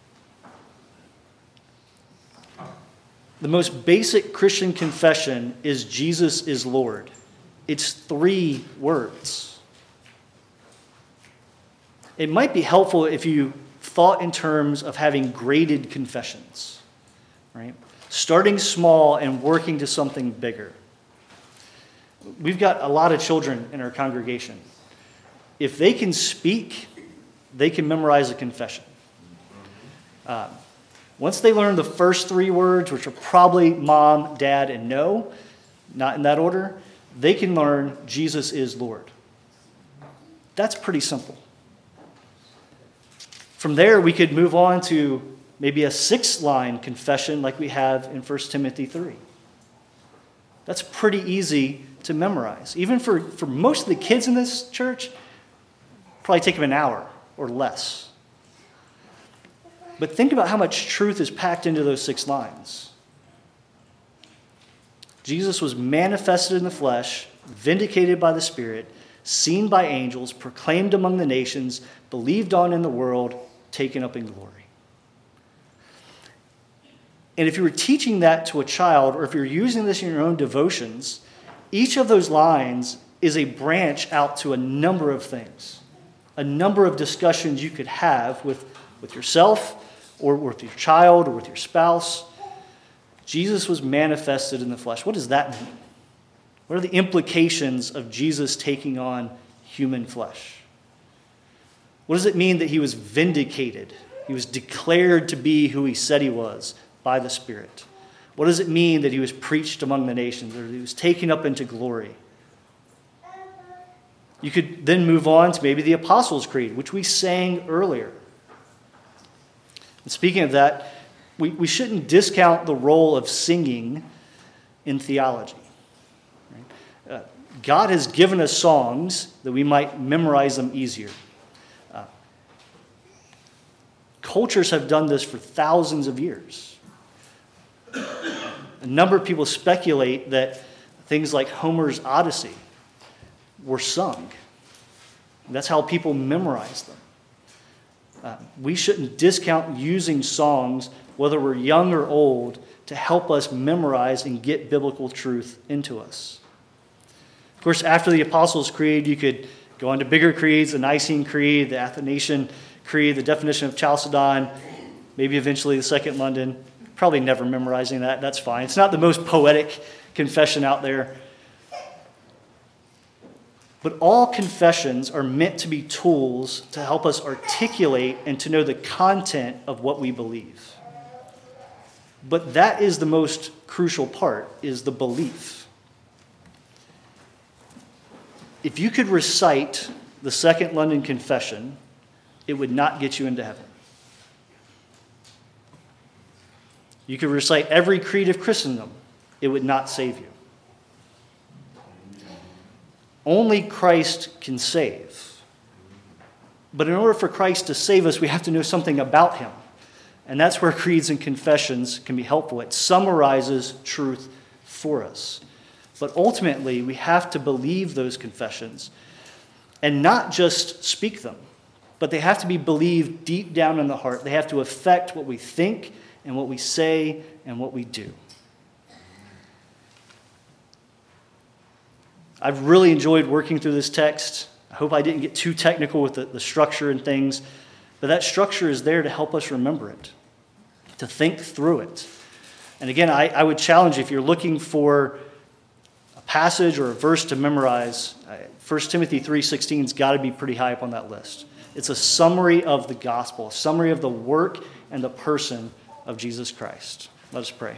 The most basic Christian confession is Jesus is Lord. It's 3 words. It might be helpful if you thought in terms of having graded confessions, right? Starting small and working to something bigger. We've got a lot of children in our congregation. If they can speak, they can memorize a confession. Once they learn the first 3 words, which are probably mom, dad, and no, not in that order, they can learn Jesus is Lord. That's pretty simple. From there, we could move on to maybe a 6-line confession like we have in 1 Timothy 3. That's pretty easy to memorize. Even for most of the kids in this church, probably take them an hour or less. But think about how much truth is packed into those 6 lines. Jesus was manifested in the flesh, vindicated by the Spirit, seen by angels, proclaimed among the nations, believed on in the world, taken up in glory. And if you were teaching that to a child, or if you're using this in your own devotions, each of those lines is a branch out to a number of things, a number of discussions you could have with yourself, or with your child, or with your spouse. Jesus was manifested in the flesh. What does that mean? What are the implications of Jesus taking on human flesh? What does it mean that he was vindicated? He was declared to be who he said he was by the Spirit. What does it mean that he was preached among the nations, or that he was taken up into glory? You could then move on to maybe the Apostles' Creed, which we sang earlier. And speaking of that, we shouldn't discount the role of singing in theology. God has given us songs that we might memorize them easier. Cultures have done this for thousands of years. A number of people speculate that things like Homer's Odyssey were sung. That's how people memorize them. We shouldn't discount using songs, whether we're young or old, to help us memorize and get biblical truth into us. Of course, after the Apostles' Creed, you could go on to bigger creeds, the Nicene Creed, the Athanasian Creed, the definition of Chalcedon, maybe eventually the Second London. Probably never memorizing that. That's fine. It's not the most poetic confession out there. But all confessions are meant to be tools to help us articulate and to know the content of what we believe. But that is the most crucial part, is the belief. If you could recite the Second London Confession, it would not get you into heaven. You could recite every creed of Christendom, it would not save you. Only Christ can save. But in order for Christ to save us, we have to know something about him. And that's where creeds and confessions can be helpful. It summarizes truth for us. But ultimately, we have to believe those confessions and not just speak them, but they have to be believed deep down in the heart. They have to affect what we think and what we say and what we do. I've really enjoyed working through this text. I hope I didn't get too technical with the structure and things, but that structure is there to help us remember it, to think through it. And again, I would challenge you, if you're looking for a passage or a verse to memorize, 1 Timothy 3:16 has got to be pretty high up on that list. It's a summary of the gospel, a summary of the work and the person of Jesus Christ. Let us pray.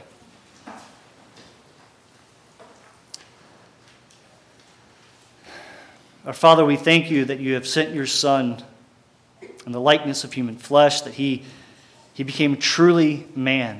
Our Father, we thank you that you have sent your Son in the likeness of human flesh, that he became truly man.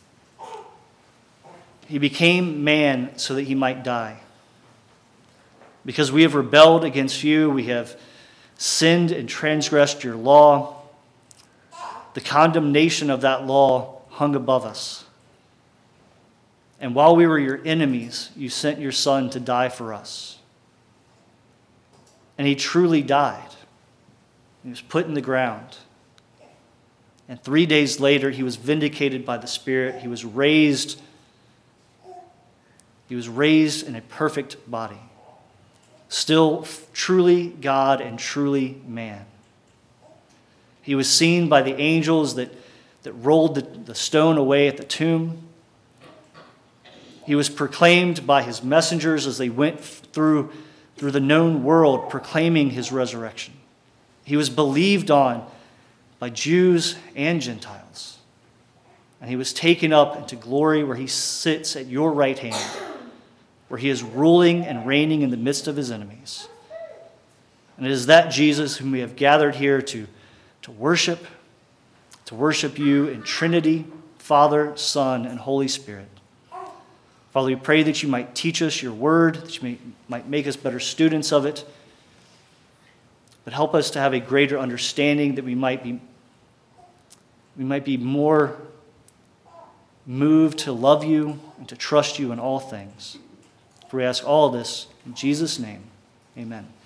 He became man so that he might die. Because we have rebelled against you, we have sinned and transgressed your law. The condemnation of that law hung above us. And while we were your enemies, you sent your Son to die for us. And he truly died. He was put in the ground. And 3 days later, he was vindicated by the Spirit. He was raised in a perfect body. Still truly God and truly man. He was seen by the angels that rolled the stone away at the tomb. He was proclaimed by his messengers as they went through the known world, proclaiming his resurrection. He was believed on by Jews and Gentiles. And he was taken up into glory, where he sits at your right hand, where he is ruling and reigning in the midst of his enemies. And it is that Jesus whom we have gathered here to worship you in Trinity, Father, Son, and Holy Spirit. Father, we pray that you might teach us your word, that you might make us better students of it, but help us to have a greater understanding, that we might we might be more moved to love you and to trust you in all things. For we ask all this in Jesus' name. Amen.